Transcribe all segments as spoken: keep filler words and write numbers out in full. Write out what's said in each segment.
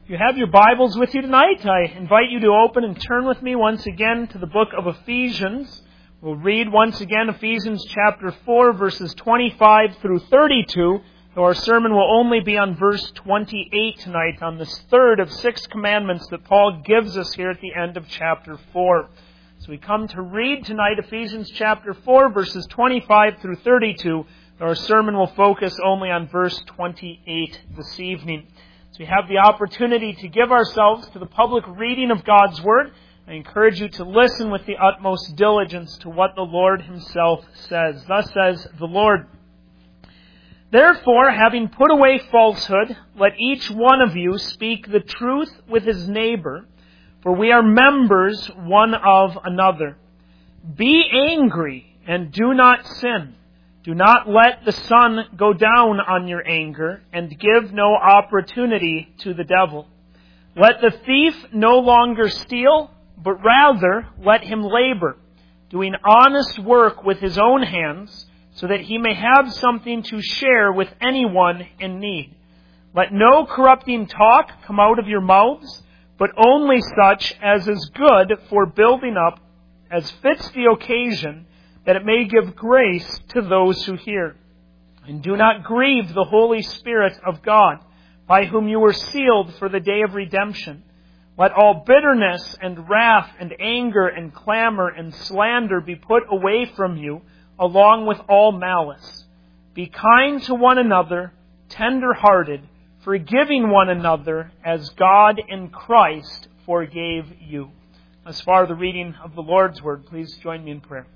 If you have your Bibles with you tonight, I invite you to open and turn with me once again to the book of Ephesians. We'll read once again Ephesians chapter four, verses twenty-five through thirty-two, though our sermon will only be on verse twenty-eight tonight, on this third of six commandments that Paul gives us here at the end of chapter four. So we come to read tonight Ephesians chapter four, verses twenty-five through thirty-two, though our sermon will focus only on verse twenty-eight this evening. So we have the opportunity to give ourselves to the public reading of God's Word. I encourage you to listen with the utmost diligence to what the Lord Himself says. Thus says the Lord, "Therefore, having put away falsehood, let each one of you speak the truth with his neighbor, for we are members one of another. Be angry and do not sin. Do not let the sun go down on your anger, and give no opportunity to the devil. Let the thief no longer steal, but rather let him labor, doing honest work with his own hands, so that he may have something to share with anyone in need. Let no corrupting talk come out of your mouths, but only such as is good for building up, as fits the occasion, that it may give grace to those who hear. And do not grieve the Holy Spirit of God, by whom you were sealed for the day of redemption. Let all bitterness and wrath and anger and clamor and slander be put away from you, along with all malice. Be kind to one another, tender-hearted, forgiving one another, as God in Christ forgave you." As far the reading of the Lord's Word, please join me in prayer.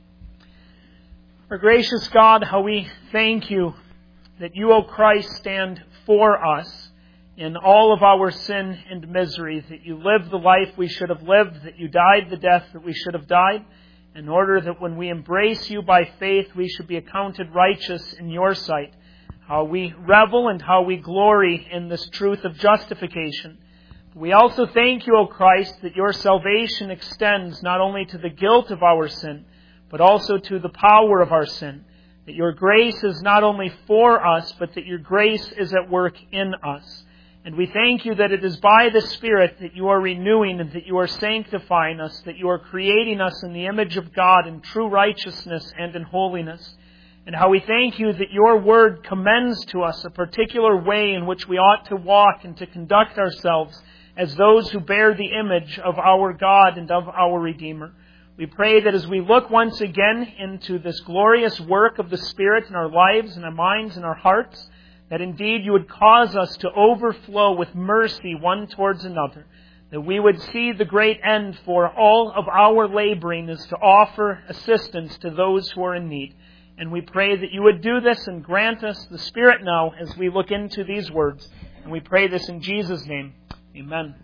Our gracious God, how we thank you that you, O Christ, stand for us in all of our sin and misery, that you lived the life we should have lived, that you died the death that we should have died, in order that when we embrace you by faith, we should be accounted righteous in your sight. How we revel and how we glory in this truth of justification. We also thank you, O Christ, that your salvation extends not only to the guilt of our sin, but also to the power of our sin. That your grace is not only for us, but that your grace is at work in us. And we thank you that it is by the Spirit that you are renewing and that you are sanctifying us, that you are creating us in the image of God in true righteousness and in holiness. And how we thank you that your word commends to us a particular way in which we ought to walk and to conduct ourselves as those who bear the image of our God and of our Redeemer. We pray that as we look once again into this glorious work of the Spirit in our lives and our minds and our hearts, that indeed you would cause us to overflow with mercy one towards another, that we would see the great end for all of our laboring is to offer assistance to those who are in need. And we pray that you would do this and grant us the Spirit now as we look into these words. And we pray this in Jesus' name. Amen.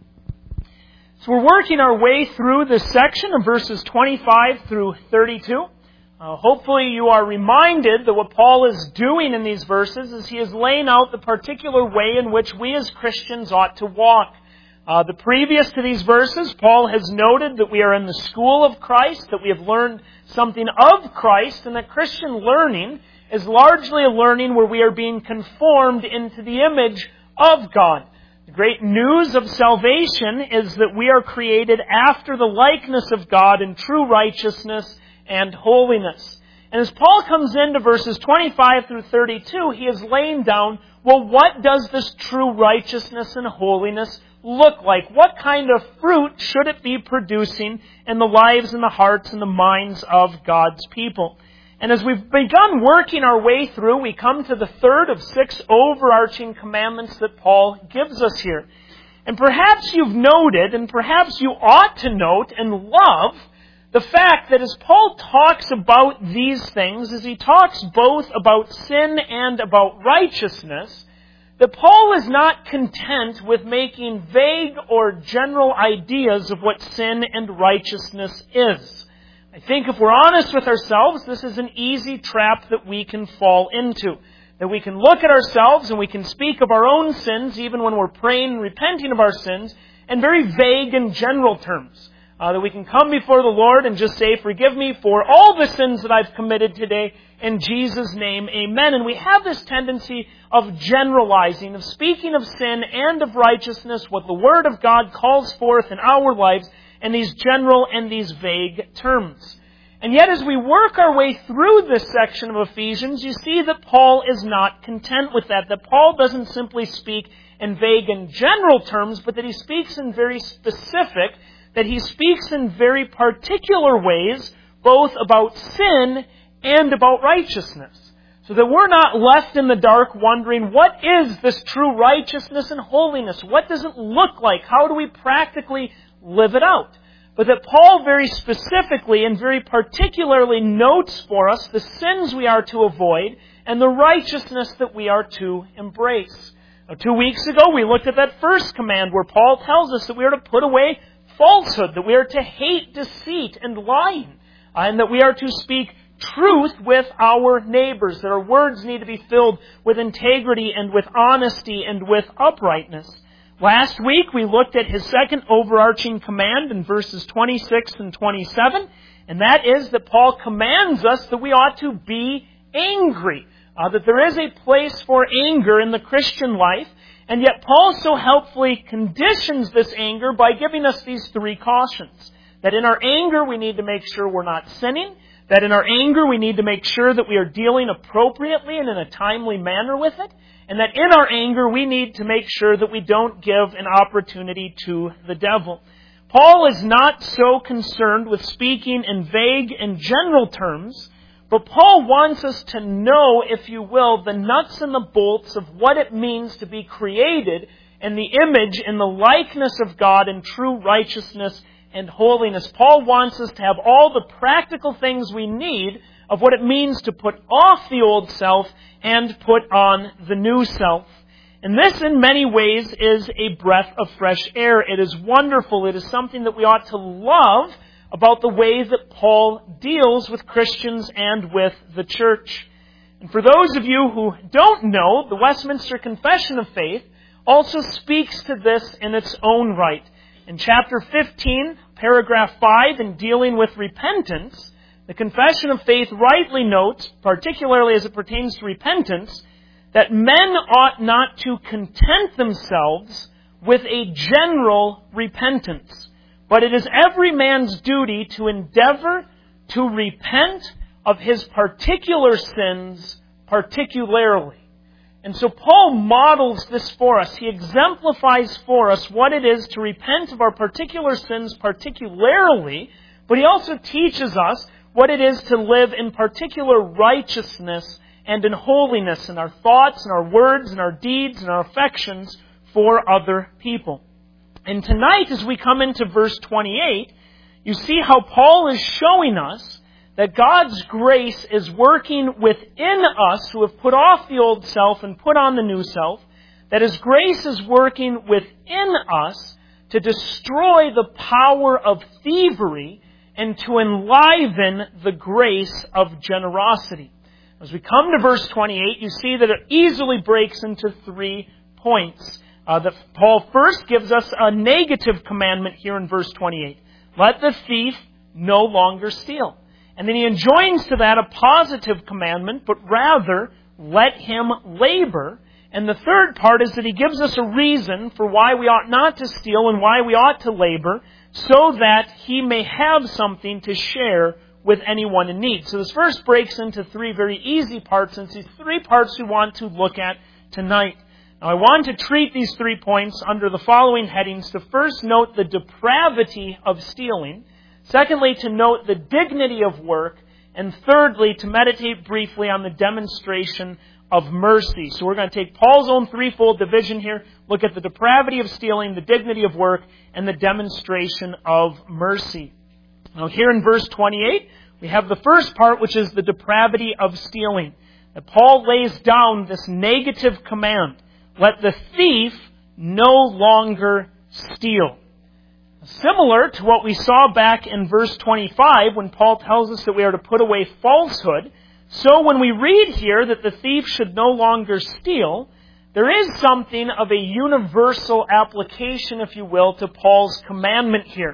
So we're working our way through this section of verses twenty-five through thirty-two. Uh, hopefully you are reminded that what Paul is doing in these verses is he is laying out the particular way in which we as Christians ought to walk. Uh, the previous to these verses, Paul has noted that we are in the school of Christ, that we have learned something of Christ, and that Christian learning is largely a learning where we are being conformed into the image of God. The great news of salvation is that we are created after the likeness of God in true righteousness and holiness. And as Paul comes into verses twenty-five through thirty-two, he is laying down, well, what does this true righteousness and holiness look like? What kind of fruit should it be producing in the lives and the hearts and the minds of God's people? And as we've begun working our way through, we come to the third of six overarching commandments that Paul gives us here. And perhaps you've noted, and perhaps you ought to note and love, the fact that as Paul talks about these things, as he talks both about sin and about righteousness, that Paul is not content with making vague or general ideas of what sin and righteousness is. I think if we're honest with ourselves, this is an easy trap that we can fall into. That we can look at ourselves and we can speak of our own sins, even when we're praying and repenting of our sins, in very vague and general terms. Uh, that we can come before the Lord and just say, forgive me for all the sins that I've committed today. In Jesus' name, amen. And we have this tendency of generalizing, of speaking of sin and of righteousness, what the Word of God calls forth in our lives, in these general and these vague terms. And yet as we work our way through this section of Ephesians, you see that Paul is not content with that. That Paul doesn't simply speak in vague and general terms, but that he speaks in very specific, that he speaks in very particular ways, both about sin and about righteousness. So that we're not left in the dark wondering, what is this true righteousness and holiness? What does it look like? How do we practically live it out? But that Paul very specifically and very particularly notes for us the sins we are to avoid and the righteousness that we are to embrace. Now, two weeks ago, we looked at that first command where Paul tells us that we are to put away falsehood, that we are to hate deceit and lying, and that we are to speak truth with our neighbors, that our words need to be filled with integrity and with honesty and with uprightness. Last week, we looked at his second overarching command in verses twenty-six and twenty-seven, and that is that Paul commands us that we ought to be angry, uh, that there is a place for anger in the Christian life, and yet Paul so helpfully conditions this anger by giving us these three cautions. That in our anger, we need to make sure we're not sinning, that in our anger, we need to make sure that we are dealing appropriately and in a timely manner with it, and that in our anger, we need to make sure that we don't give an opportunity to the devil. Paul is not so concerned with speaking in vague and general terms, but Paul wants us to know, if you will, the nuts and the bolts of what it means to be created in the image, in the likeness of God in true righteousness and holiness. Paul wants us to have all the practical things we need of what it means to put off the old self and put on the new self. And this, in many ways, is a breath of fresh air. It is wonderful. It is something that we ought to love about the way that Paul deals with Christians and with the church. And for those of you who don't know, the Westminster Confession of Faith also speaks to this in its own right. In chapter fifteen, paragraph five, in dealing with repentance, the Confession of Faith rightly notes, particularly as it pertains to repentance, that men ought not to content themselves with a general repentance, but it is every man's duty to endeavor to repent of his particular sins particularly. And so Paul models this for us. He exemplifies for us what it is to repent of our particular sins particularly, but he also teaches us what it is to live in particular righteousness and in holiness in our thoughts and our words and our deeds and our affections for other people. And tonight, as we come into verse twenty-eight, you see how Paul is showing us that God's grace is working within us who have put off the old self and put on the new self, that His grace is working within us to destroy the power of thievery and to enliven the grace of generosity. As we come to verse twenty-eight, you see that it easily breaks into three points. Uh, that Paul first gives us a negative commandment here in verse twenty-eight. Let the thief no longer steal. And then he enjoins to that a positive commandment, but rather let him labor. And the third part is that he gives us a reason for why we ought not to steal and why we ought to labor, so that he may have something to share with anyone in need. So this verse breaks into three very easy parts, and it's these three parts we want to look at tonight. Now, I want to treat these three points under the following headings. To first note the depravity of stealing. Secondly, to note the dignity of work. And thirdly, to meditate briefly on the demonstration of mercy. So we're going to take Paul's own threefold division here, look at the depravity of stealing, the dignity of work, and the demonstration of mercy. Now here in verse twenty-eight, we have the first part, which is the depravity of stealing. That Paul lays down this negative command. Let the thief no longer steal. Similar to what we saw back in verse twenty-five when Paul tells us that we are to put away falsehood, so when we read here that the thief should no longer steal, there is something of a universal application, if you will, to Paul's commandment here.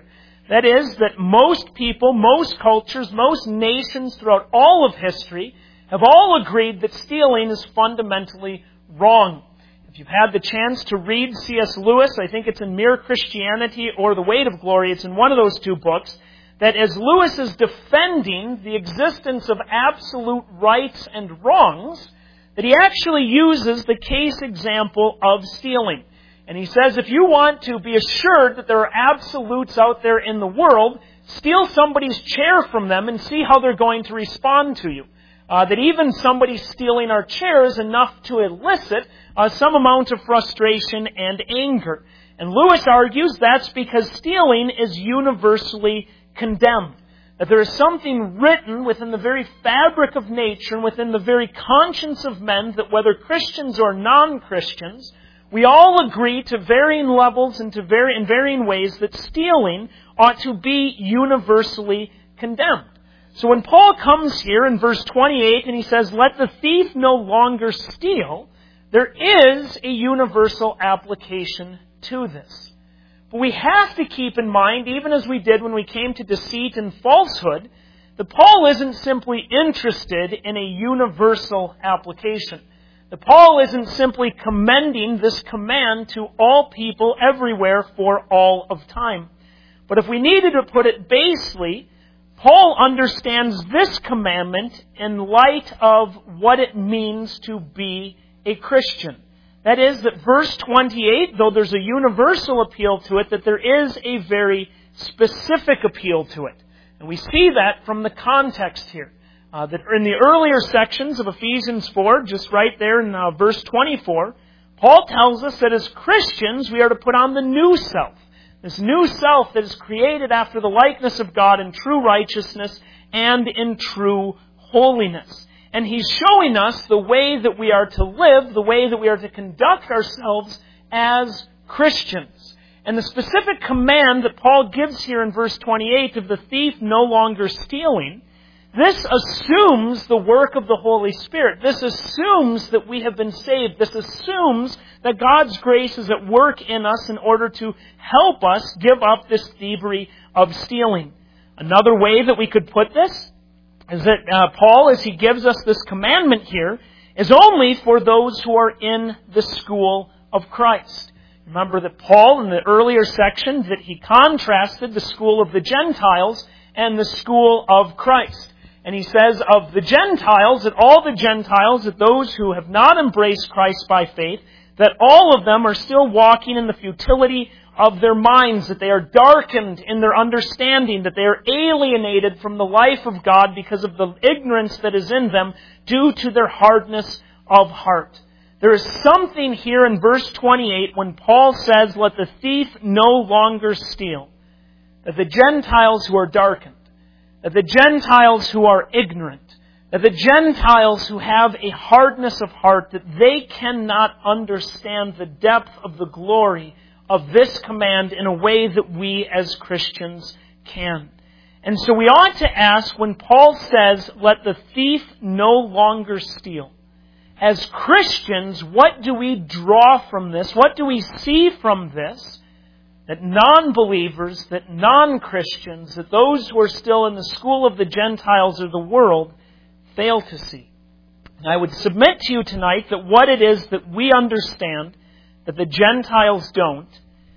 That is, that most people, most cultures, most nations throughout all of history have all agreed that stealing is fundamentally wrong. If you've had the chance to read C S Lewis, I think it's in Mere Christianity or The Weight of Glory, it's in one of those two books, that as Lewis is defending the existence of absolute rights and wrongs, that he actually uses the case example of stealing. And he says, if you want to be assured that there are absolutes out there in the world, steal somebody's chair from them and see how they're going to respond to you. Uh, that even somebody stealing our chair is enough to elicit uh, some amount of frustration and anger. And Lewis argues that's because stealing is universally condemned. That there is something written within the very fabric of nature and within the very conscience of men that whether Christians or non-Christians, we all agree to varying levels and to vary, in varying ways that stealing ought to be universally condemned. So when Paul comes here in verse twenty-eight and he says, let the thief no longer steal, there is a universal application to this. But we have to keep in mind, even as we did when we came to deceit and falsehood, that Paul isn't simply interested in a universal application. That Paul isn't simply commending this command to all people everywhere for all of time. But if we needed to put it basely, Paul understands this commandment in light of what it means to be a Christian. That is, that verse twenty-eight, though there's a universal appeal to it, that there is a very specific appeal to it. And we see that from the context here. Uh, that in the earlier sections of Ephesians four, just right there in uh, verse twenty-four, Paul tells us that as Christians we are to put on the new self. This new self that is created after the likeness of God in true righteousness and in true holiness. And he's showing us the way that we are to live, the way that we are to conduct ourselves as Christians. And the specific command that Paul gives here in verse twenty-eight of the thief no longer stealing, this assumes the work of the Holy Spirit. This assumes that we have been saved. This assumes that God's grace is at work in us in order to help us give up this thievery of stealing. Another way that we could put this is that uh, Paul, as he gives us this commandment here, is only for those who are in the school of Christ. Remember that Paul, in the earlier section, that he contrasted the school of the Gentiles and the school of Christ. And he says of the Gentiles, that all the Gentiles, that those who have not embraced Christ by faith, that all of them are still walking in the futility of their minds, that they are darkened in their understanding, that they are alienated from the life of God because of the ignorance that is in them due to their hardness of heart. There is something here in verse twenty-eight when Paul says, let the thief no longer steal. That the Gentiles who are darkened, that the Gentiles who are ignorant, that the Gentiles who have a hardness of heart, that they cannot understand the depth of the glory of this command in a way that we as Christians can. And so we ought to ask, when Paul says, let the thief no longer steal, as Christians, what do we draw from this? What do we see from this? That non-believers, that non-Christians, that those who are still in the school of the Gentiles or the world fail to see. And I would submit to you tonight that what it is that we understand that the Gentiles don't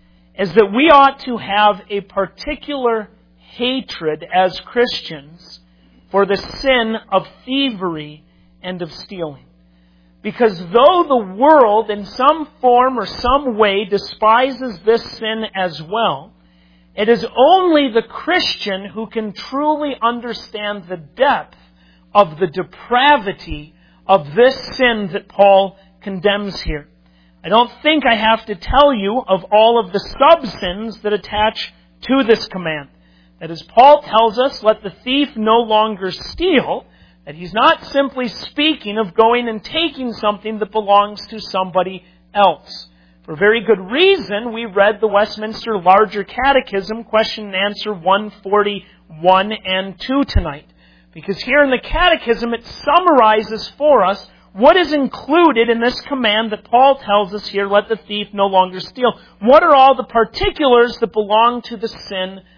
is that we ought to have a particular hatred as Christians for the sin of thievery and of stealing. Because though the world in some form or some way despises this sin as well, it is only the Christian who can truly understand the depth of the depravity of this sin that Paul condemns here. I don't think I have to tell you of all of the sub-sins that attach to this command. That as Paul tells us, let the thief no longer steal, that he's not simply speaking of going and taking something that belongs to somebody else. For very good reason, we read the Westminster Larger Catechism, question and answer one forty-one and two tonight. Because here in the Catechism, it summarizes for us what is included in this command that Paul tells us here, let the thief no longer steal. What are all the particulars that belong to the sin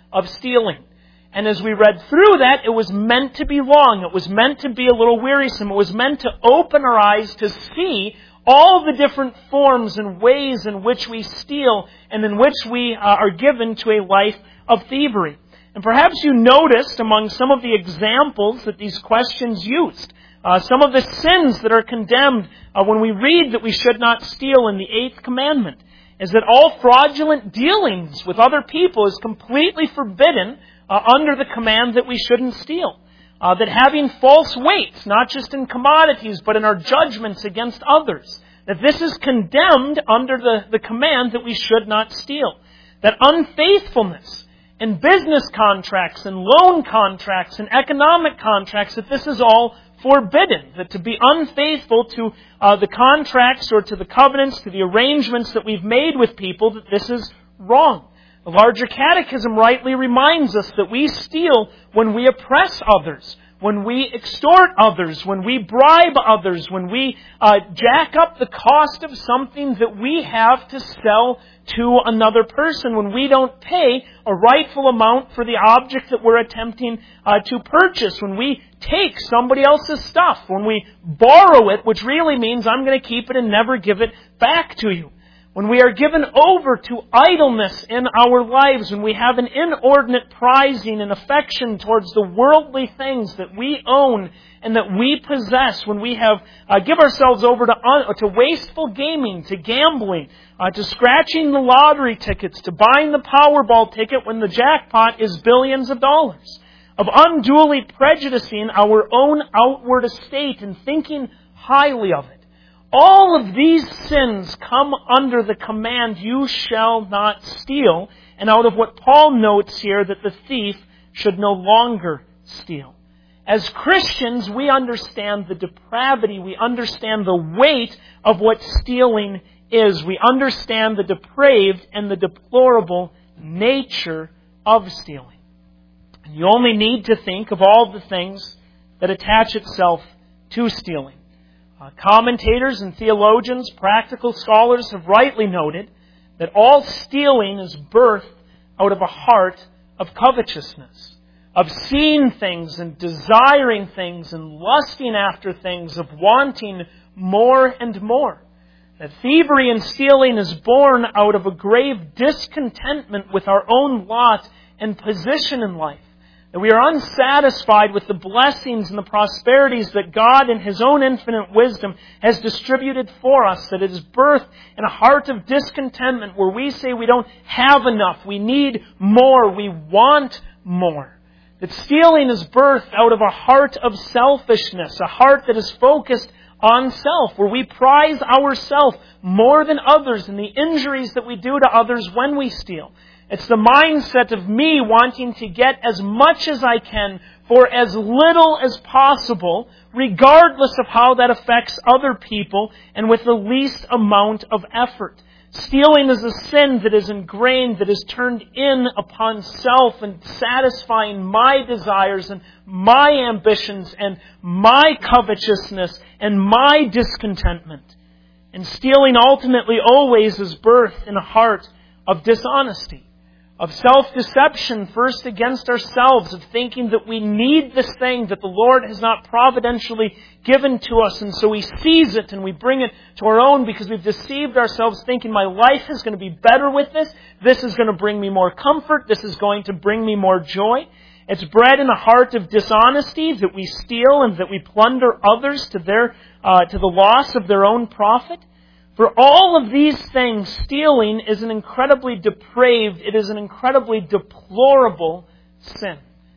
of stealing. And as we read through that, it was meant to be long. It was meant to be a little wearisome. It was meant to open our eyes to see all the different forms and ways in which we steal and in which we uh, are given to a life of thievery. And perhaps you noticed among some of the examples that these questions used, uh, some of the sins that are condemned uh, when we read that we should not steal in the eighth commandment, is that all fraudulent dealings with other people is completely forbidden uh, under the command that we shouldn't steal. Uh, that having false weights, not just in commodities, but in our judgments against others, that this is condemned under the, the command that we should not steal. That unfaithfulness in business contracts and loan contracts and economic contracts, that this is all forbidden. That to be unfaithful to uh, the contracts or to the covenants, to the arrangements that we've made with people, that this is wrong. The larger catechism rightly reminds us that we steal when we oppress others, when we extort others, when we bribe others, when we uh, jack up the cost of something that we have to sell to another person, when we don't pay a rightful amount for the object that we're attempting uh, to purchase, when we take somebody else's stuff, when we borrow it, which really means I'm going to keep it and never give it back to you. When we are given over to idleness in our lives, when we have an inordinate prizing and affection towards the worldly things that we own and that we possess, when we have uh, give ourselves over to un- to wasteful gaming, to gambling, uh, to scratching the lottery tickets, to buying the Powerball ticket when the jackpot is billions of dollars, of unduly prejudicing our own outward estate and thinking highly of it. All of these sins come under the command, you shall not steal, and out of what Paul notes here, that the thief should no longer steal. As Christians, we understand the depravity, we understand the weight of what stealing is. We understand the depraved and the deplorable nature of stealing. And you only need to think of all the things that attach itself to stealing. Uh, commentators and theologians, practical scholars have rightly noted that all stealing is birthed out of a heart of covetousness, of seeing things and desiring things and lusting after things, of wanting more and more. That thievery and stealing is born out of a grave discontentment with our own lot and position in life. That we are unsatisfied with the blessings and the prosperities that God in His own infinite wisdom has distributed for us. That it is birthed in a heart of discontentment where we say we don't have enough, we need more, we want more. That stealing is birthed out of a heart of selfishness, a heart that is focused on self, where we prize ourselves more than others and the injuries that we do to others when we steal. It's the mindset of me wanting to get as much as I can for as little as possible, regardless of how that affects other people and with the least amount of effort. Stealing is a sin that is ingrained, that is turned in upon self and satisfying my desires and my ambitions and my covetousness and my discontentment. And stealing ultimately always is birthed in a heart of dishonesty, of self-deception, first against ourselves, of thinking that we need this thing that the Lord has not providentially given to us, and so we seize it and we bring it to our own because we've deceived ourselves thinking my life is going to be better with this, this is going to bring me more comfort, this is going to bring me more joy. It's bred in a heart of dishonesty that we steal and that we plunder others to their uh, to the loss of their own profit. For all of these things, stealing is an incredibly depraved, it is an incredibly deplorable sin.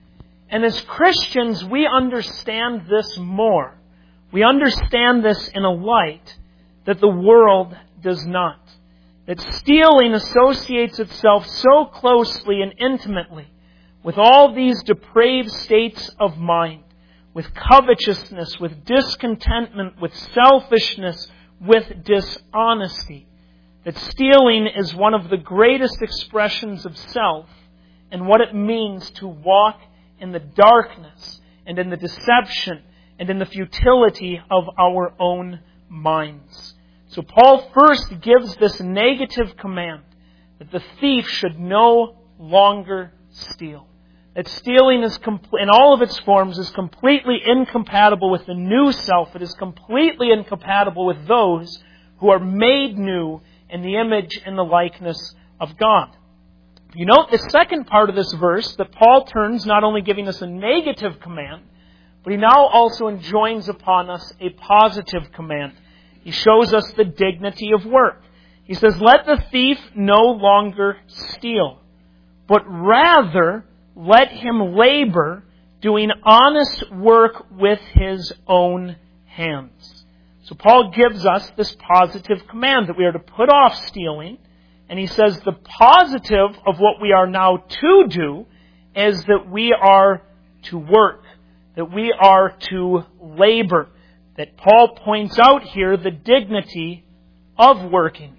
And as Christians, we understand this more. We understand this in a light that the world does not. That stealing associates itself so closely and intimately with all these depraved states of mind, with covetousness, with discontentment, with selfishness, with dishonesty. That stealing is one of the greatest expressions of self and what it means to walk in the darkness and in the deception and in the futility of our own minds. So Paul first gives this negative command that the thief should no longer steal. That stealing is com- in all of its forms is completely incompatible with the new self. It is completely incompatible with those who are made new in the image and the likeness of God. You note the second part of this verse that Paul turns, not only giving us a negative command, but he now also enjoins upon us a positive command. He shows us the dignity of work. He says, let the thief no longer steal, but rather let him labor, doing honest work with his own hands. So Paul gives us this positive command that we are to put off stealing. And he says the positive of what we are now to do is that we are to work, that we are to labor. That Paul points out here the dignity of working.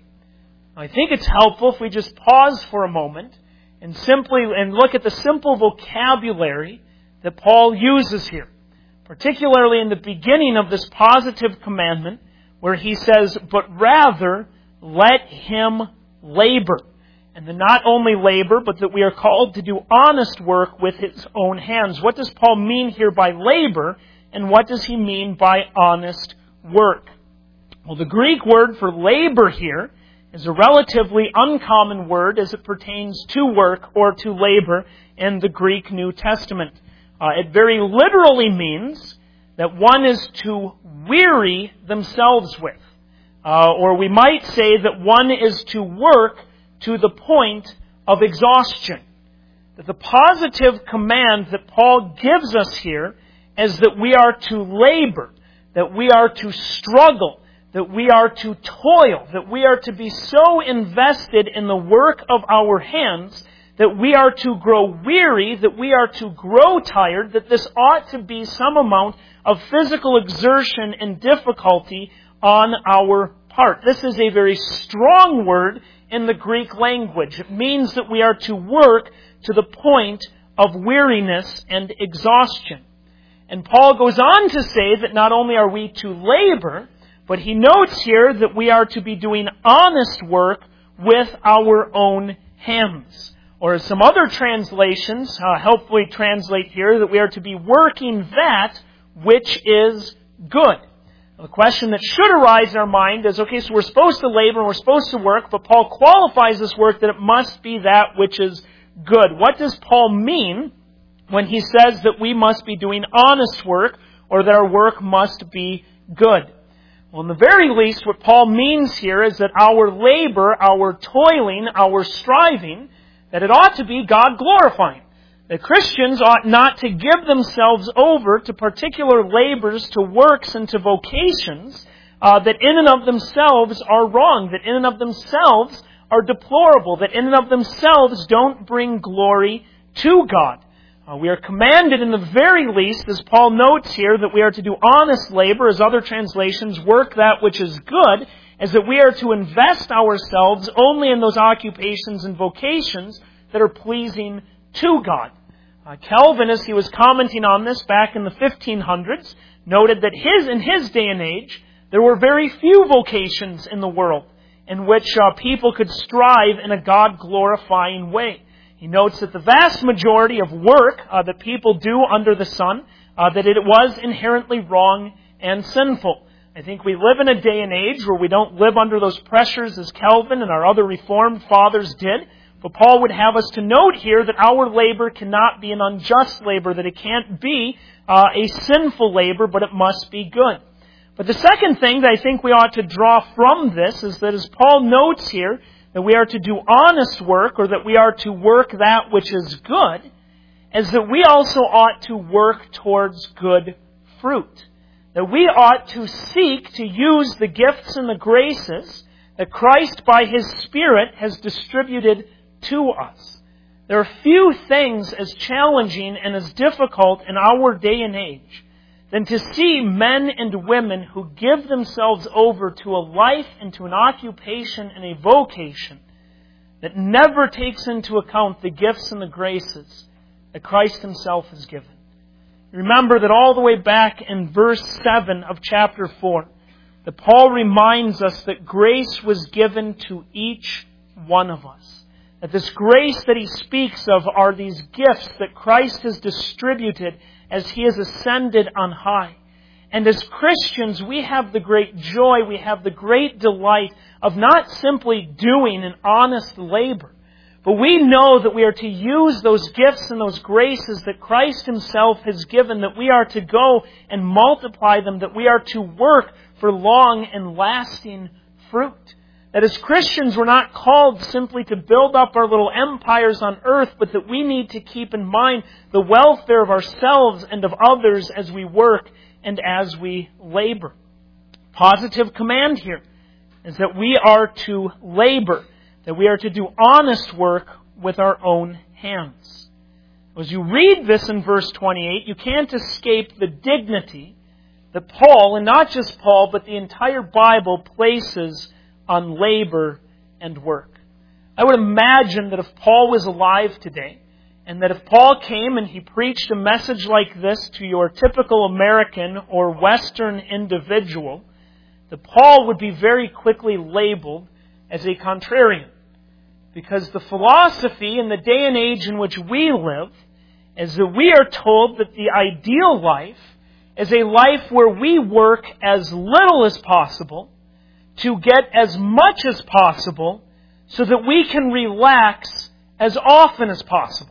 I think it's helpful if we just pause for a moment and simply and look at the simple vocabulary that Paul uses here, particularly in the beginning of this positive commandment where he says, but rather let him labor. And then not only labor, but that we are called to do honest work with his own hands. What does Paul mean here by labor, and what does he mean by honest work? Well, the Greek word for labor here is a relatively uncommon word as it pertains to work or to labor in the Greek New Testament. Uh, it very literally means that one is to weary themselves with. Uh, or we might say that one is to work to the point of exhaustion. That the positive command that Paul gives us here is that we are to labor, that we are to struggle, that we are to toil, that we are to be so invested in the work of our hands that we are to grow weary, that we are to grow tired, that this ought to be some amount of physical exertion and difficulty on our part. This is a very strong word in the Greek language. It means that we are to work to the point of weariness and exhaustion. And Paul goes on to say that not only are we to labor, but he notes here that we are to be doing honest work with our own hands. Or as some other translations uh, helpfully translate here, that we are to be working that which is good. The question that should arise in our mind is, okay, so we're supposed to labor and we're supposed to work, but Paul qualifies this work that it must be that which is good. What does Paul mean when he says that we must be doing honest work or that our work must be good? Well, in the very least, what Paul means here is that our labor, our toiling, our striving, that it ought to be God-glorifying. That Christians ought not to give themselves over to particular labors, to works, and to vocations uh, that in and of themselves are wrong, that in and of themselves are deplorable, that in and of themselves don't bring glory to God. Uh, we are commanded in the very least, as Paul notes here, that we are to do honest labor, as other translations, work that which is good, as that we are to invest ourselves only in those occupations and vocations that are pleasing to God. Uh, Calvin, as he was commenting on this back in the fifteen hundreds, noted that his in his day and age, there were very few vocations in the world in which uh, people could strive in a God-glorifying way. He notes that the vast majority of work uh, that people do under the sun, uh, that it was inherently wrong and sinful. I think we live in a day and age where we don't live under those pressures as Calvin and our other Reformed fathers did. But Paul would have us to note here that our labor cannot be an unjust labor, that it can't be uh, a sinful labor, but it must be good. But the second thing that I think we ought to draw from this is that, as Paul notes here, that we are to do honest work, or that we are to work that which is good, is that we also ought to work towards good fruit. That we ought to seek to use the gifts and the graces that Christ by His Spirit has distributed to us. There are few things as challenging and as difficult in our day and age than to see men and women who give themselves over to a life and to an occupation and a vocation that never takes into account the gifts and the graces that Christ Himself has given. Remember that all the way back in verse seven of chapter four, that Paul reminds us that grace was given to each one of us. That this grace that he speaks of are these gifts that Christ has distributed as he has ascended on high. And as Christians, we have the great joy, we have the great delight of not simply doing an honest labor, but we know that we are to use those gifts and those graces that Christ himself has given, that we are to go and multiply them, that we are to work for long and lasting fruit. That as Christians, we're not called simply to build up our little empires on earth, but that we need to keep in mind the welfare of ourselves and of others as we work and as we labor. Positive command here is that we are to labor, that we are to do honest work with our own hands. As you read this in verse twenty-eight, you can't escape the dignity that Paul, and not just Paul, but the entire Bible places on labor and work. I would imagine that if Paul was alive today, and that if Paul came and he preached a message like this to your typical American or Western individual, that Paul would be very quickly labeled as a contrarian. Because the philosophy in the day and age in which we live is that we are told that the ideal life is a life where we work as little as possible to get as much as possible so that we can relax as often as possible.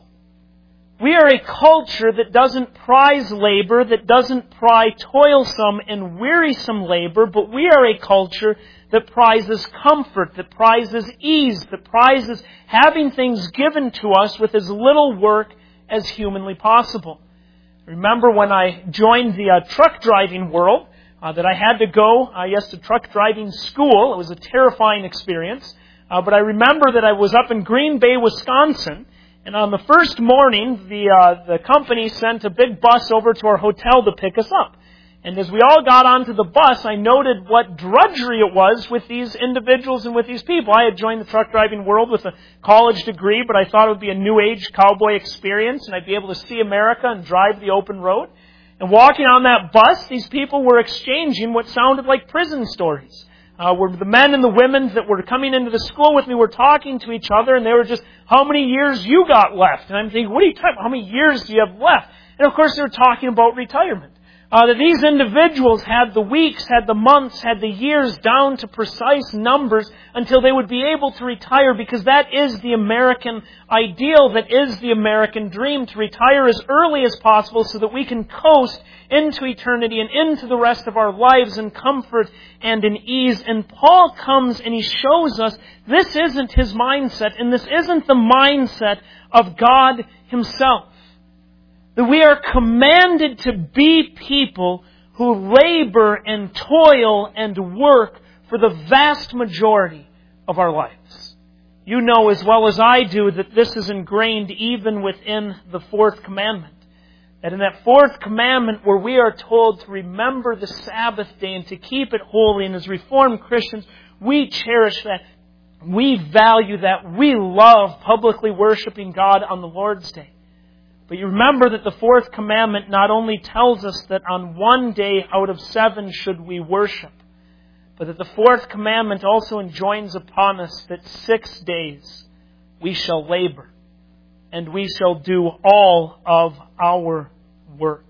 We are a culture that doesn't prize labor, that doesn't prize toilsome and wearisome labor, but we are a culture that prizes comfort, that prizes ease, that prizes having things given to us with as little work as humanly possible. Remember when I joined the uh, truck driving world, uh, that I had to go, uh, yes, to truck driving school. It was a terrifying experience. Uh, but I remember that I was up in Green Bay, Wisconsin, and on the first morning, the uh, the company sent a big bus over to our hotel to pick us up. And as we all got onto the bus, I noted what drudgery it was with these individuals and with these people. I had joined the truck driving world with a college degree, but I thought it would be a new age cowboy experience, and I'd be able to see America and drive the open road. And walking on that bus, these people were exchanging what sounded like prison stories. Uh, where the men and the women that were coming into the school with me were talking to each other, and they were just, how many years you got left? And I'm thinking, what are you talking about? How many years do you have left? And of course they were talking about retirement. Uh, that these individuals had the weeks, had the months, had the years down to precise numbers until they would be able to retire, because that is the American ideal, that is the American dream, to retire as early as possible so that we can coast into eternity and into the rest of our lives in comfort and in ease. And Paul comes and he shows us this isn't his mindset, and this isn't the mindset of God himself. That we are commanded to be people who labor and toil and work for the vast majority of our lives. You know as well as I do that this is ingrained even within the fourth commandment. That in that fourth commandment where we are told to remember the Sabbath day and to keep it holy, and as Reformed Christians, we cherish that. We value that. We love publicly worshiping God on the Lord's Day. But you remember that the fourth commandment not only tells us that on one day out of seven should we worship, but that the fourth commandment also enjoins upon us that six days we shall labor and we shall do all of our work.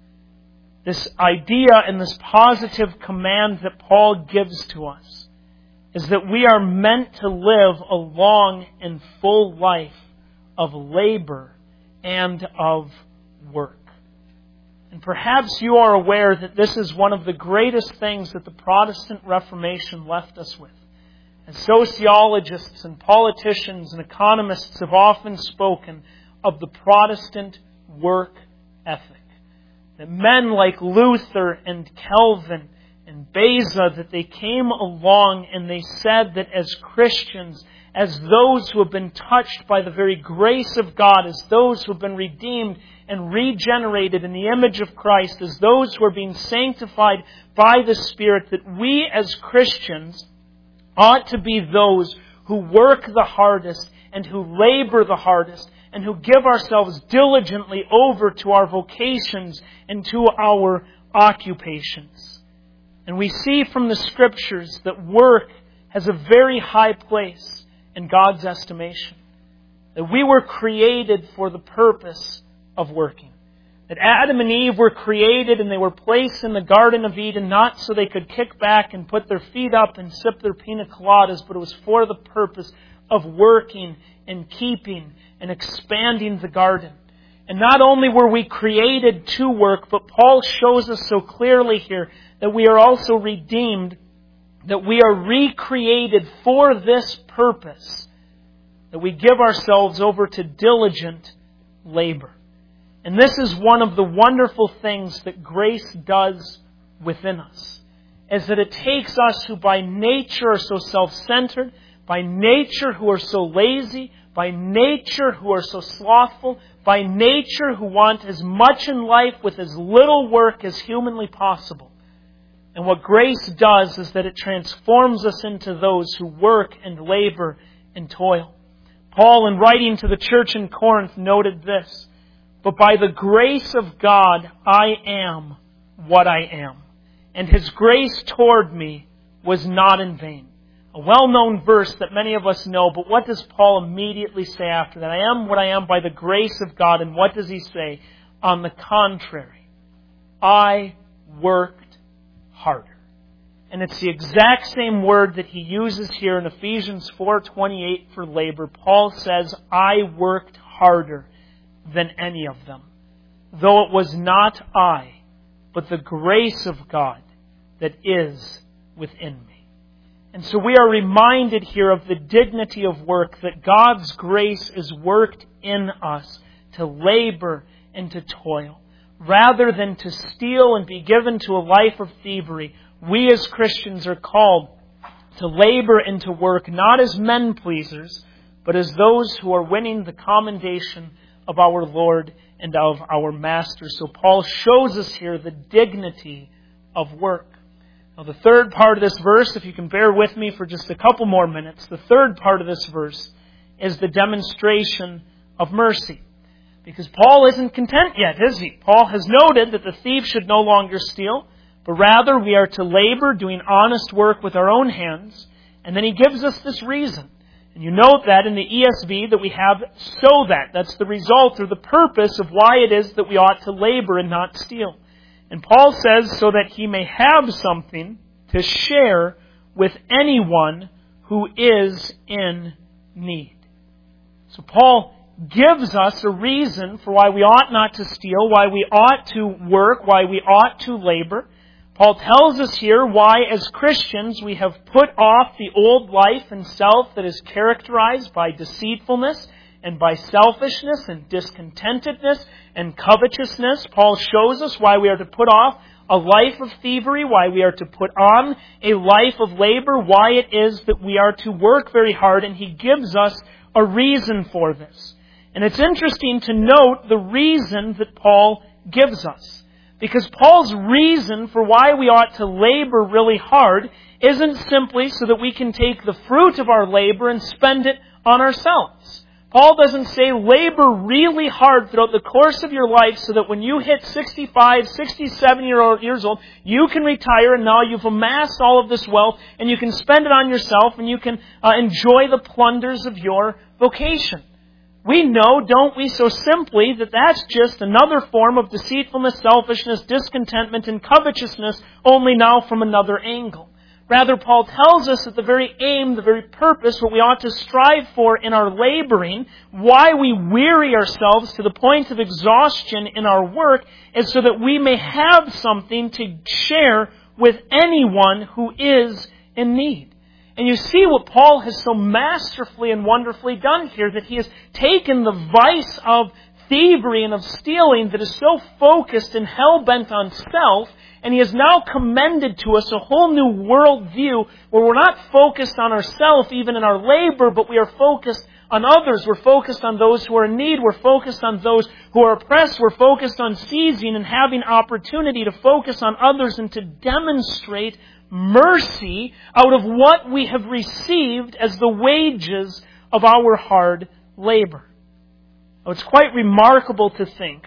This idea and this positive command that Paul gives to us is that we are meant to live a long and full life of labor and of work. And perhaps you are aware that this is one of the greatest things that the Protestant Reformation left us with. And sociologists and politicians and economists have often spoken of the Protestant work ethic. That men like Luther and Calvin and Beza, that they came along and they said that as Christians, as those who have been touched by the very grace of God, as those who have been redeemed and regenerated in the image of Christ, as those who are being sanctified by the Spirit, that we as Christians ought to be those who work the hardest and who labor the hardest and who give ourselves diligently over to our vocations and to our occupations. And we see from the Scriptures that work has a very high place in God's estimation. That we were created for the purpose of working. That Adam and Eve were created and they were placed in the Garden of Eden not so they could kick back and put their feet up and sip their pina coladas, but it was for the purpose of working and keeping and expanding the garden. And not only were we created to work, but Paul shows us so clearly here that we are also redeemed, that we are recreated for this purpose, that we give ourselves over to diligent labor. And this is one of the wonderful things that grace does within us, is that it takes us who by nature are so self-centered, by nature who are so lazy, by nature who are so slothful, by nature who want as much in life with as little work as humanly possible. And what grace does is that it transforms us into those who work and labor and toil. Paul, in writing to the church in Corinth, noted this: "But by the grace of God I am what I am, and His grace toward me was not in vain." A well-known verse that many of us know, but what does Paul immediately say after that? I am what I am by the grace of God. And what does he say? On the contrary, I worked harder. And it's the exact same word that he uses here in Ephesians four twenty-eight for labor. Paul says, I worked harder than any of them, though it was not I, but the grace of God that is within me. And so we are reminded here of the dignity of work, that God's grace is worked in us to labor and to toil. Rather than to steal and be given to a life of thievery, we as Christians are called to labor and to work, not as men pleasers, but as those who are winning the commendation of our Lord and of our Master. So Paul shows us here the dignity of work. Now the third part of this verse, if you can bear with me for just a couple more minutes, the third part of this verse is the demonstration of mercy. Because Paul isn't content yet, is he? Paul has noted that the thief should no longer steal, but rather we are to labor, doing honest work with our own hands. And then he gives us this reason. And you note that in the E S V that we have so that. That's the result or the purpose of why it is that we ought to labor and not steal. And Paul says, so that he may have something to share with anyone who is in need. So Paul gives us a reason for why we ought not to steal, why we ought to work, why we ought to labor. Paul tells us here why, as Christians, we have put off the old life and self that is characterized by deceitfulness and by selfishness and discontentedness and covetousness. Paul shows us why we are to put off a life of thievery, why we are to put on a life of labor, why it is that we are to work very hard, and he gives us a reason for this. And it's interesting to note the reason that Paul gives us. Because Paul's reason for why we ought to labor really hard isn't simply so that we can take the fruit of our labor and spend it on ourselves. Paul doesn't say labor really hard throughout the course of your life so that when you hit sixty-five, sixty-seven years old, you can retire and now you've amassed all of this wealth and you can spend it on yourself and you can uh, enjoy the plunders of your vocation. We know, don't we, so simply that that's just another form of deceitfulness, selfishness, discontentment, and covetousness, only now from another angle. Rather, Paul tells us that the very aim, the very purpose, what we ought to strive for in our laboring, why we weary ourselves to the point of exhaustion in our work, is so that we may have something to share with anyone who is in need. And you see what Paul has so masterfully and wonderfully done here, that he has taken the vice of thievery and of stealing that is so focused and hell-bent on self, and he has now commended to us a whole new worldview where we're not focused on ourselves even in our labor, but we are focused on others. We're focused on those who are in need. We're focused on those who are oppressed. We're focused on seizing and having opportunity to focus on others and to demonstrate mercy out of what we have received as the wages of our hard labor. Now, it's quite remarkable to think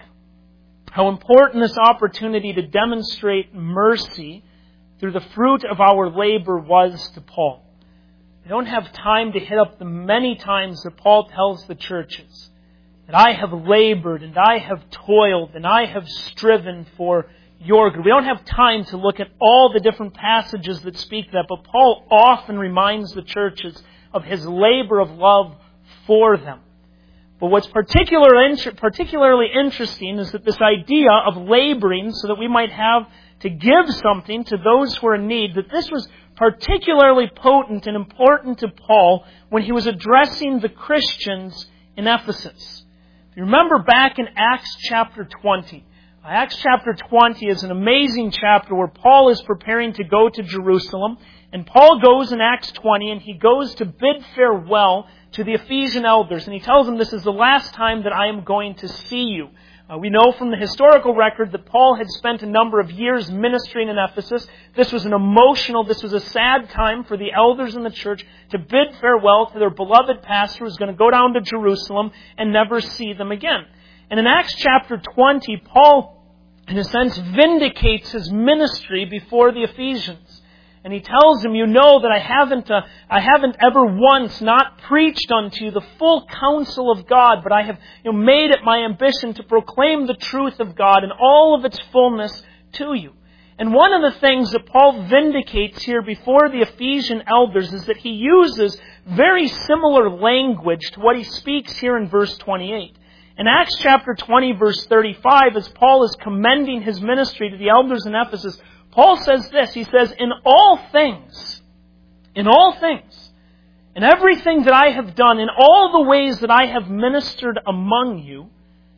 how important this opportunity to demonstrate mercy through the fruit of our labor was to Paul. I don't have time to hit up the many times that Paul tells the churches that I have labored and I have toiled and I have striven for your good. We don't have time to look at all the different passages that speak to that, but Paul often reminds the churches of his labor of love for them. But what's particular, particularly interesting is that this idea of laboring so that we might have to give something to those who are in need, that this was particularly potent and important to Paul when he was addressing the Christians in Ephesus. If you remember back in Acts chapter twenty, Acts chapter twenty is an amazing chapter where Paul is preparing to go to Jerusalem. And Paul goes in Acts twenty and he goes to bid farewell to the Ephesian elders. And he tells them, this is the last time that I am going to see you. Uh, we know from the historical record that Paul had spent a number of years ministering in Ephesus. This was an emotional, this was a sad time for the elders in the church to bid farewell to their beloved pastor who was going to go down to Jerusalem and never see them again. And in Acts chapter twenty, Paul, in a sense, vindicates his ministry before the Ephesians. And he tells them, you know that I haven't, uh, I haven't ever once not preached unto you the full counsel of God, but I have you know, made it my ambition to proclaim the truth of God in all of its fullness to you. And one of the things that Paul vindicates here before the Ephesian elders is that he uses very similar language to what he speaks here in verse twenty-eight. In Acts chapter twenty, verse thirty-five, as Paul is commending his ministry to the elders in Ephesus, Paul says this, he says, in all things, in all things, in everything that I have done, in all the ways that I have ministered among you,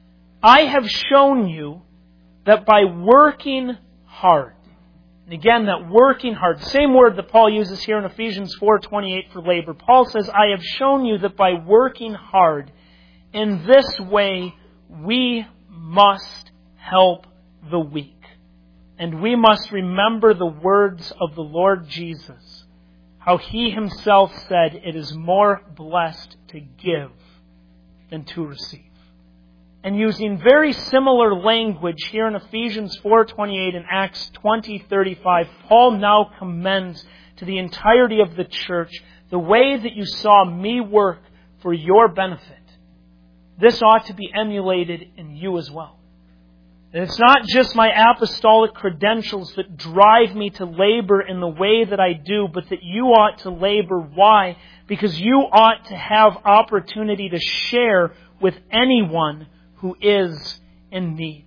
I have shown you that by working hard, and again, that working hard, same word that Paul uses here in Ephesians four twenty-eight for labor. Paul says, I have shown you that by working hard, in this way, we must help the weak. And we must remember the words of the Lord Jesus, how He Himself said, it is more blessed to give than to receive. And using very similar language here in Ephesians four twenty-eight and Acts twenty thirty-five, Paul now commends to the entirety of the church the way that you saw me work for your benefit. This ought to be emulated in you as well. And it's not just my apostolic credentials that drive me to labor in the way that I do, but that you ought to labor. Why? Because you ought to have opportunity to share with anyone who is in need.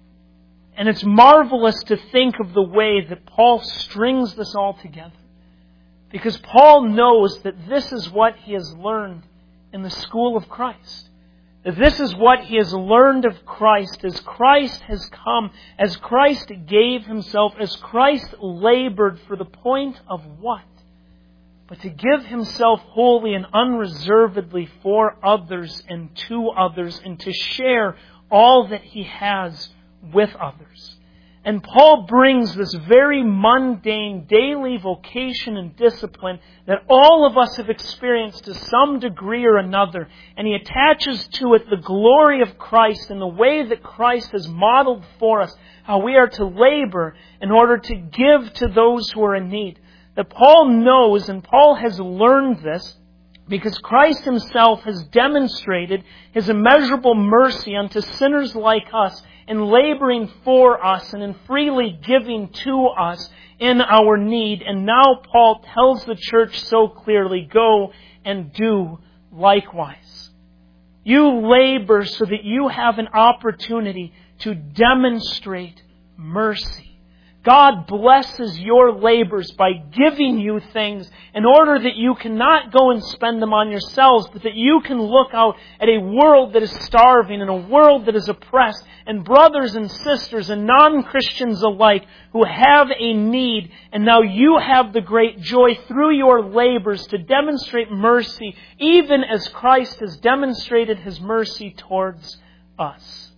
And it's marvelous to think of the way that Paul strings this all together. Because Paul knows that this is what he has learned in the school of Christ. This is what he has learned of Christ as Christ has come, as Christ gave Himself, as Christ labored for the point of what? But to give Himself wholly and unreservedly for others and to others, and to share all that He has with others. And Paul brings this very mundane daily vocation and discipline that all of us have experienced to some degree or another. And he attaches to it the glory of Christ and the way that Christ has modeled for us how we are to labor in order to give to those who are in need. That Paul knows, and Paul has learned this, because Christ Himself has demonstrated His immeasurable mercy unto sinners like us in laboring for us and in freely giving to us in our need. And now Paul tells the church so clearly, go and do likewise. You labor so that you have an opportunity to demonstrate mercy. God blesses your labors by giving you things in order that you cannot go and spend them on yourselves, but that you can look out at a world that is starving and a world that is oppressed, and brothers and sisters and non-Christians alike who have a need, and now you have the great joy through your labors to demonstrate mercy, even as Christ has demonstrated His mercy towards us.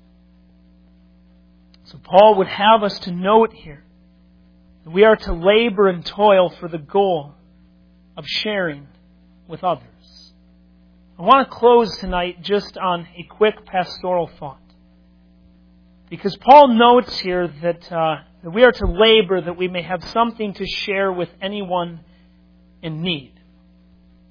So Paul would have us to note here, we are to labor and toil for the goal of sharing with others. I want to close tonight just on a quick pastoral thought. Because Paul notes here that, uh, that we are to labor that we may have something to share with anyone in need.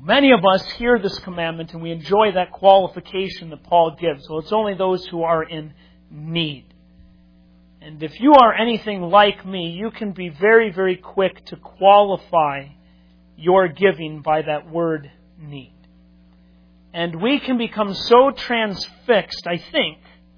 Many of us hear this commandment and we enjoy that qualification that Paul gives. Well, it's only those who are in need. And if you are anything like me, you can be very, very quick to qualify your giving by that word need. And we can become so transfixed, I think,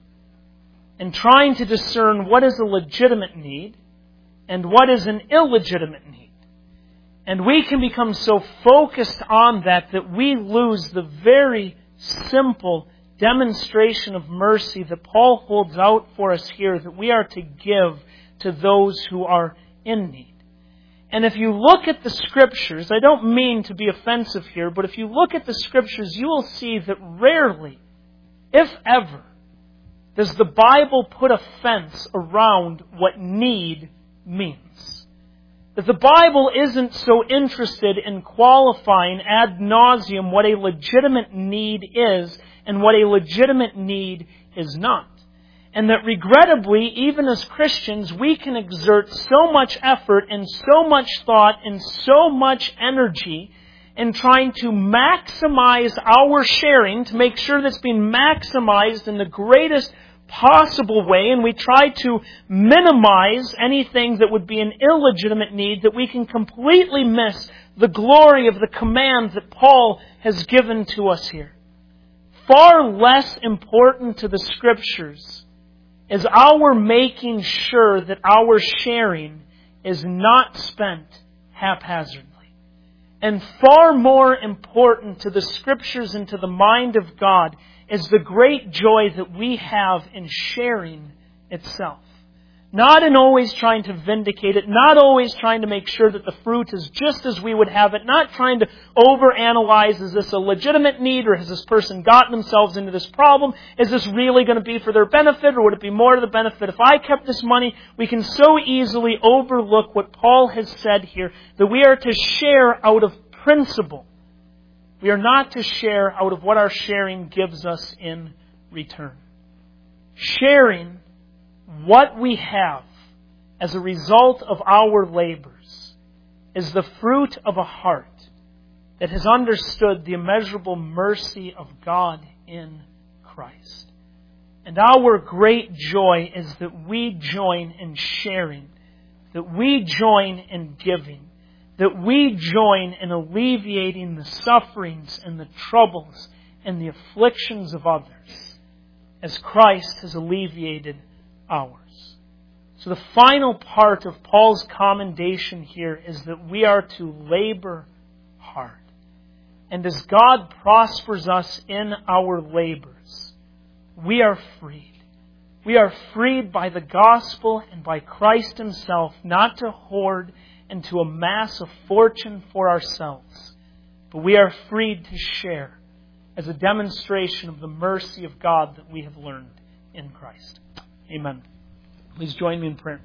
in trying to discern what is a legitimate need and what is an illegitimate need. And we can become so focused on that that we lose the very simple demonstration of mercy that Paul holds out for us here, that we are to give to those who are in need. And if you look at the Scriptures, I don't mean to be offensive here, but if you look at the Scriptures, you will see that rarely, if ever, does the Bible put a fence around what need means. That the Bible isn't so interested in qualifying ad nauseum what a legitimate need is and what a legitimate need is not. And that regrettably, even as Christians, we can exert so much effort and so much thought and so much energy in trying to maximize our sharing, to make sure that's being maximized in the greatest possible way, and we try to minimize anything that would be an illegitimate need, that we can completely miss the glory of the command that Paul has given to us here. Far less important to the Scriptures is our making sure that our sharing is not spent haphazardly. And far more important to the Scriptures and to the mind of God is the great joy that we have in sharing itself. Not in always trying to vindicate it, not always trying to make sure that the fruit is just as we would have it, not trying to overanalyze, is this a legitimate need, or has this person gotten themselves into this problem? Is this really going to be for their benefit, or would it be more to the benefit if I kept this money? We can so easily overlook what Paul has said here, that we are to share out of principle. We are not to share out of what our sharing gives us in return. Sharing what we have as a result of our labors is the fruit of a heart that has understood the immeasurable mercy of God in Christ. And our great joy is that we join in sharing, that we join in giving, that we join in alleviating the sufferings and the troubles and the afflictions of others, as Christ has alleviated ours. So the final part of Paul's commendation here is that we are to labor hard. And as God prospers us in our labors, we are freed. We are freed by the gospel and by Christ Himself not to hoard and to amass a fortune for ourselves, but we are freed to share as a demonstration of the mercy of God that we have learned in Christ. Amen. Please join me in prayer.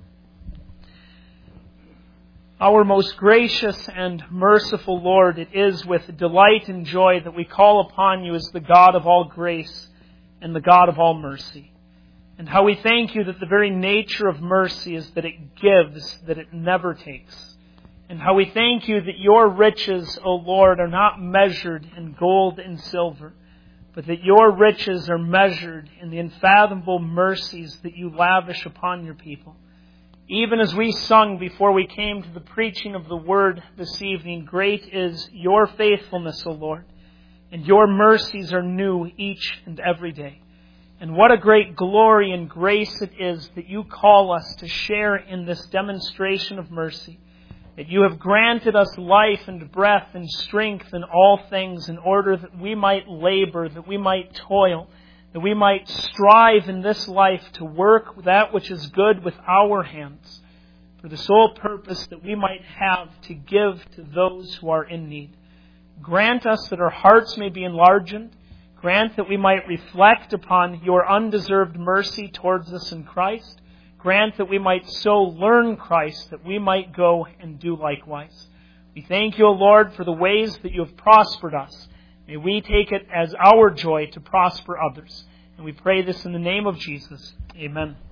Our most gracious and merciful Lord, it is with delight and joy that we call upon You as the God of all grace and the God of all mercy. And how we thank You that the very nature of mercy is that it gives, that it never takes. And how we thank You that Your riches, O Lord, are not measured in gold and silver, but that Your riches are measured in the unfathomable mercies that You lavish upon Your people. Even as we sung before we came to the preaching of the Word this evening, great is Your faithfulness, O Lord, and Your mercies are new each and every day. And what a great glory and grace it is that You call us to share in this demonstration of mercy, that You have granted us life and breath and strength in all things in order that we might labor, that we might toil, that we might strive in this life to work that which is good with our hands, for the sole purpose that we might have to give to those who are in need. Grant us that our hearts may be enlarged. Grant that we might reflect upon Your undeserved mercy towards us in Christ. Grant that we might so learn Christ that we might go and do likewise. We thank You, O Lord, for the ways that You have prospered us. May we take it as our joy to prosper others. And we pray this in the name of Jesus. Amen.